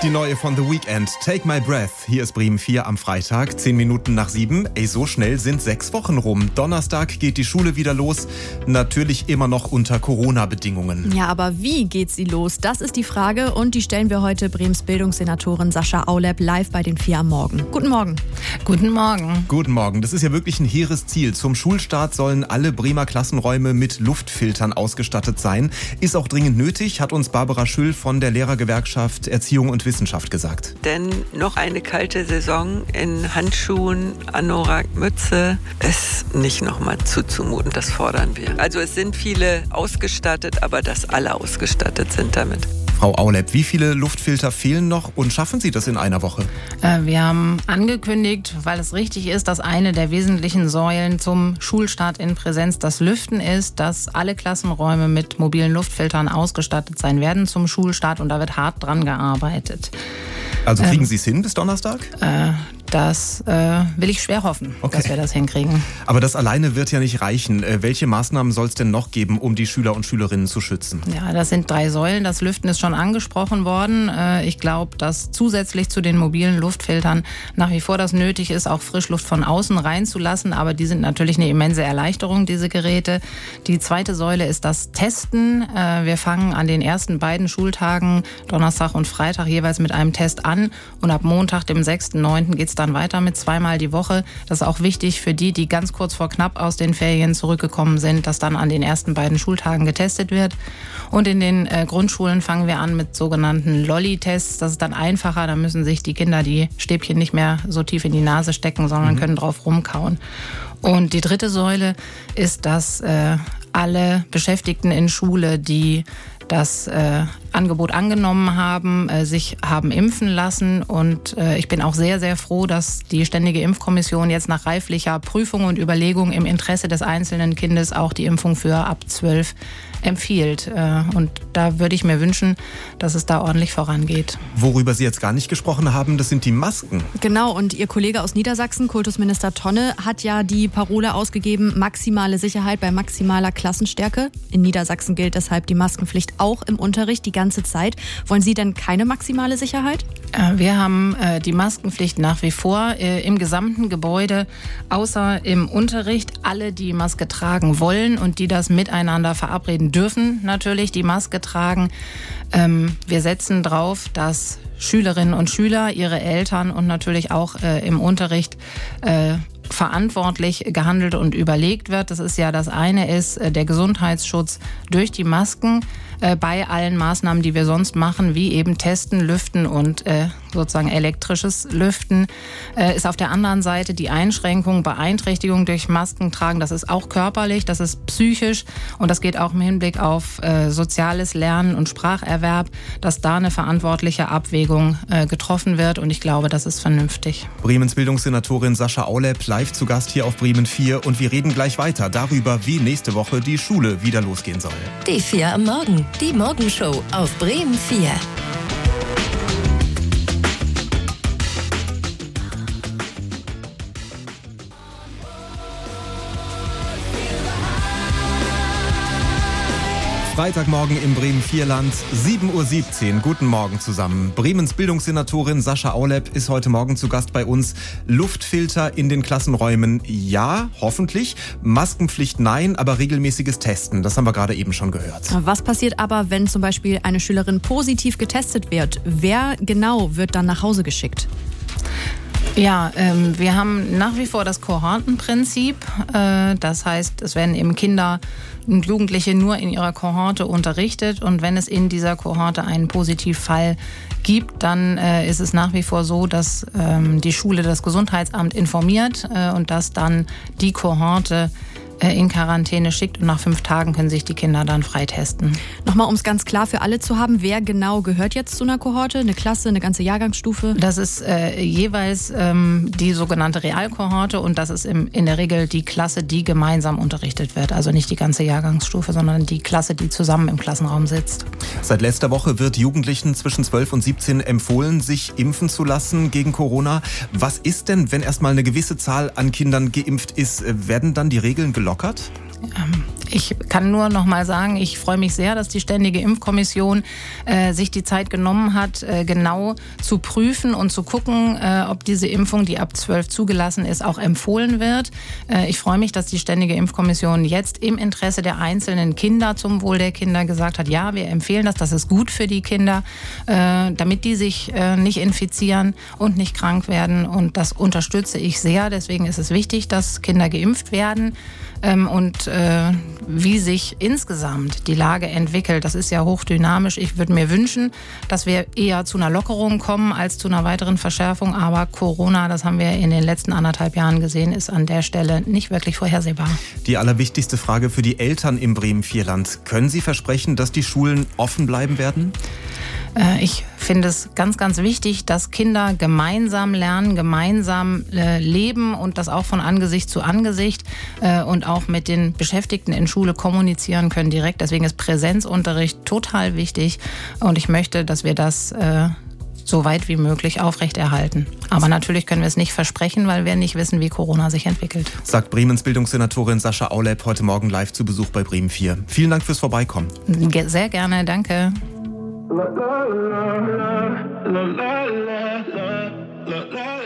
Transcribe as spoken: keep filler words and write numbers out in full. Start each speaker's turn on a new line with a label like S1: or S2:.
S1: Die neue von The Weeknd, Take My Breath. Hier ist Bremen vier am Freitag, zehn Minuten nach sieben. Ey, so schnell sind sechs Wochen rum. Donnerstag geht die Schule wieder los. Natürlich immer noch unter Corona-Bedingungen.
S2: Ja, aber wie geht sie los? Das ist die Frage und die stellen wir heute Brems Bildungssenatorin Sascha Aulep live bei den vier am Morgen. Guten Morgen.
S3: Guten Morgen.
S1: Guten Morgen. Das ist ja wirklich ein hehres Ziel. Zum Schulstart sollen alle Bremer Klassenräume mit Luftfiltern ausgestattet sein. Ist auch dringend nötig, hat uns Barbara Schüll von der Lehrergewerkschaft Erziehung und Wissenschaft gesagt.
S4: Denn noch eine kalte Saison in Handschuhen, Anorak, Mütze ist nicht nochmal zuzumuten. Das fordern wir. Also es sind viele ausgestattet, aber dass alle ausgestattet sind damit.
S1: Frau Aulep, wie viele Luftfilter fehlen noch und schaffen Sie das in einer Woche?
S3: Äh, wir haben angekündigt, weil es richtig ist, dass eine der wesentlichen Säulen zum Schulstart in Präsenz das Lüften ist, dass alle Klassenräume mit mobilen Luftfiltern ausgestattet sein werden zum Schulstart und da wird hart dran gearbeitet.
S1: Also kriegen
S3: ähm,
S1: Sie es hin bis Donnerstag?
S3: Äh, das äh, will ich schwer hoffen,
S1: okay.
S3: dass wir das hinkriegen.
S1: Aber das alleine wird ja nicht reichen. Äh, welche Maßnahmen soll es denn noch geben, um die Schüler und Schülerinnen zu schützen?
S3: Ja, das sind drei Säulen. Das Lüften ist schon angesprochen worden. Äh, ich glaube, dass zusätzlich zu den mobilen Luftfiltern nach wie vor das nötig ist, auch Frischluft von außen reinzulassen. Aber die sind natürlich eine immense Erleichterung, diese Geräte. Die zweite Säule ist das Testen. Äh, wir fangen an den ersten beiden Schultagen, Donnerstag und Freitag, jeweils mit einem Test an. Und ab Montag, dem sechsten neunten geht es dann weiter mit zweimal die Woche. Das ist auch wichtig für die, die ganz kurz vor knapp aus den Ferien zurückgekommen sind, dass dann an den ersten beiden Schultagen getestet wird. Und in den äh, Grundschulen fangen wir an mit sogenannten Lolli-Tests. Das ist dann einfacher. Da müssen sich die Kinder die Stäbchen nicht mehr so tief in die Nase stecken, sondern mhm. können drauf rumkauen. Und die dritte Säule ist, dass äh, alle Beschäftigten in Schule, die das äh, Angebot angenommen haben, äh, sich haben impfen lassen. Und äh, ich bin auch sehr, sehr froh, dass die Ständige Impfkommission jetzt nach reiflicher Prüfung und Überlegung im Interesse des einzelnen Kindes auch die Impfung für ab zwölf empfiehlt. Äh, und da würde ich mir wünschen, dass es da ordentlich vorangeht.
S1: Worüber Sie jetzt gar nicht gesprochen haben, das sind die Masken.
S2: Genau, und Ihr Kollege aus Niedersachsen, Kultusminister Tonne, hat ja die Parole ausgegeben, maximale Sicherheit bei maximaler Klassenstärke. In Niedersachsen gilt deshalb die Maskenpflicht auch im Unterricht die ganze Zeit. Wollen Sie denn keine maximale Sicherheit?
S3: Wir haben äh, die Maskenpflicht nach wie vor äh, im gesamten Gebäude, außer im Unterricht. Alle, die Maske tragen wollen und die das miteinander verabreden dürfen, natürlich die Maske tragen. Ähm, wir setzen drauf, dass Schülerinnen und Schüler, ihre Eltern und natürlich auch äh, im Unterricht äh, verantwortlich gehandelt und überlegt wird. Das ist ja das eine ist äh, der Gesundheitsschutz durch die Masken äh, bei allen Maßnahmen, die wir sonst machen, wie eben Testen, Lüften und äh, sozusagen elektrisches Lüften. Äh, ist auf der anderen Seite die Einschränkung, Beeinträchtigung durch Masken tragen. Das ist auch körperlich, das ist psychisch und das geht auch im Hinblick auf äh, soziales Lernen und Spracherwerb, dass da eine verantwortliche Abwägung äh, getroffen wird und ich glaube, das ist vernünftig.
S1: Bremens Bildungssenatorin Sascha Aulep live zu Gast hier auf Bremen vier und wir reden gleich weiter darüber, wie nächste Woche die Schule wieder losgehen soll.
S5: Die vier am Morgen, die Morgenshow auf Bremen vier.
S1: Freitagmorgen im Bremen vier Land, sieben Uhr siebzehn. Guten Morgen zusammen. Bremens Bildungssenatorin Sascha Aulep ist heute Morgen zu Gast bei uns. Luftfilter in den Klassenräumen, ja, hoffentlich. Maskenpflicht, nein, aber regelmäßiges Testen. Das haben wir gerade eben schon gehört.
S2: Was passiert aber, wenn zum Beispiel eine Schülerin positiv getestet wird? Wer genau wird dann nach Hause geschickt?
S3: Ja, ähm, wir haben nach wie vor das Kohortenprinzip. Äh, das heißt, es werden eben Kinder und Jugendliche nur in ihrer Kohorte unterrichtet. Und wenn es in dieser Kohorte einen Positivfall gibt, dann äh, ist es nach wie vor so, dass ähm, die Schule das Gesundheitsamt informiert äh, und dass dann die Kohorte in Quarantäne schickt und nach fünf Tagen können sich die Kinder dann freitesten.
S2: Nochmal, um es ganz klar für alle zu haben, wer genau gehört jetzt zu einer Kohorte? Eine Klasse, eine ganze Jahrgangsstufe?
S3: Das ist äh, jeweils ähm, die sogenannte Realkohorte und das ist im, in der Regel die Klasse, die gemeinsam unterrichtet wird. Also nicht die ganze Jahrgangsstufe, sondern die Klasse, die zusammen im Klassenraum sitzt.
S1: Seit letzter Woche wird Jugendlichen zwischen zwölf und siebzehn empfohlen, sich impfen zu lassen gegen Corona. Was ist denn, wenn erstmal eine gewisse Zahl an Kindern geimpft ist? Werden dann die Regeln gelockert?
S3: Ich kann nur noch mal sagen, ich freue mich sehr, dass die Ständige Impfkommission äh, sich die Zeit genommen hat, äh, genau zu prüfen und zu gucken, äh, ob diese Impfung, die ab zwölf zugelassen ist, auch empfohlen wird. Äh, ich freue mich, dass die Ständige Impfkommission jetzt im Interesse der einzelnen Kinder, zum Wohl der Kinder, gesagt hat, ja, wir empfehlen das, das ist gut für die Kinder, äh, damit die sich äh, nicht infizieren und nicht krank werden. Und das unterstütze ich sehr. Deswegen ist es wichtig, dass Kinder geimpft werden. Ähm, und äh, wie sich insgesamt die Lage entwickelt, das ist ja hochdynamisch. Ich würde mir wünschen, dass wir eher zu einer Lockerung kommen als zu einer weiteren Verschärfung. Aber Corona, das haben wir in den letzten anderthalb Jahren gesehen, ist an der Stelle nicht wirklich vorhersehbar.
S1: Die allerwichtigste Frage für die Eltern im Bremen-Vierland. Können Sie versprechen, dass die Schulen offen bleiben werden?
S3: Ich finde es ganz, ganz wichtig, dass Kinder gemeinsam lernen, gemeinsam äh, leben und das auch von Angesicht zu Angesicht äh, und auch mit den Beschäftigten in Schule kommunizieren können direkt. Deswegen ist Präsenzunterricht total wichtig und ich möchte, dass wir das äh, so weit wie möglich aufrechterhalten. Aber natürlich können wir es nicht versprechen, weil wir nicht wissen, wie Corona sich entwickelt.
S1: Sagt Bremens Bildungssenatorin Sascha Aulep heute Morgen live zu Besuch bei Bremen vier. Vielen Dank fürs Vorbeikommen.
S3: Sehr gerne, danke.
S6: La la la la la la la la la.